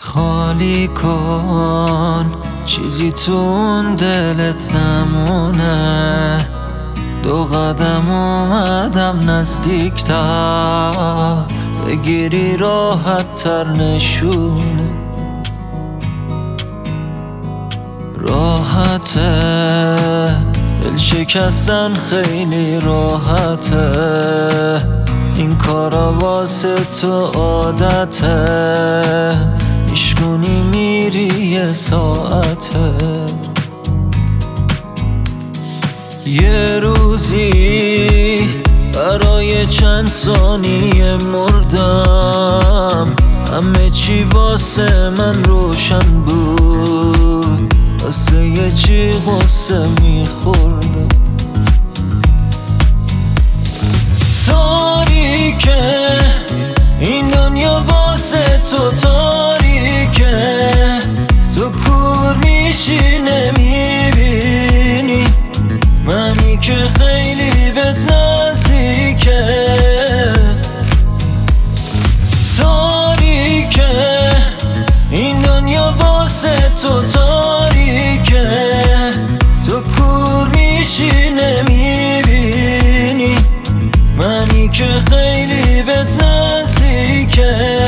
خالی کن چیزی تو اون دلت نمونه. 2 قدم اومدم نزدیکتر، بگیری راحت تر نشونه. راحته دل شکستن خیلی راحته، این کارا واسه تو عادته. ایشگونی میری یه ساعته، یه روزی برای چند ثانیه مردم. همه چی واسه من روشن بود، واسه یه چی غصه میخوردم. تاریکه این دنیا واسه تو تاریکه، تو کور میشی نمیبینی منی که خیلی بهت نزدیکه. تاریکه این دنیا واسه تو تاریکه، تو کور میشی نمیبینی منی که خیلی بهت نزدیکه.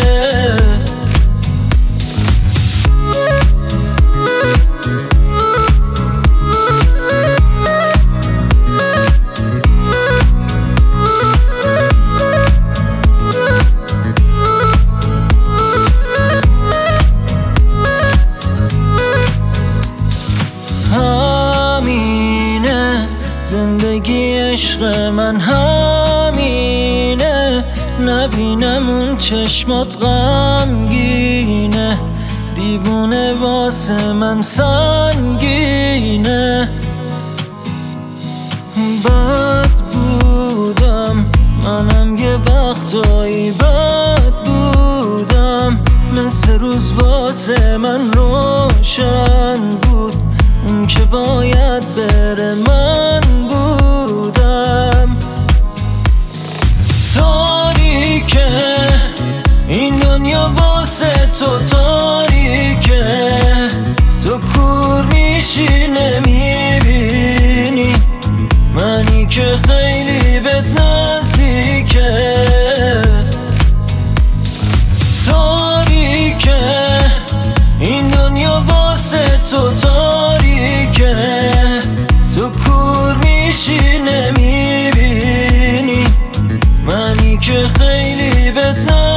همینه زندگی عشق من، همینه نبینم اون چشمات غمگینه. دیوونه واسه من سنگینه. بد بودم منم یه وقتایی، بد بودم مثل روز واسه من روشن بود. اون که باید بره من بودم. تاریکه این دنیا واسه تو تاریکه، تو کور میشی نمیبینی منی که خیلی بهت نزدیکه. تاریکه این دنیا واسه تو تاریکه، تو کور میشی نمیبینی منی که خیلی بهت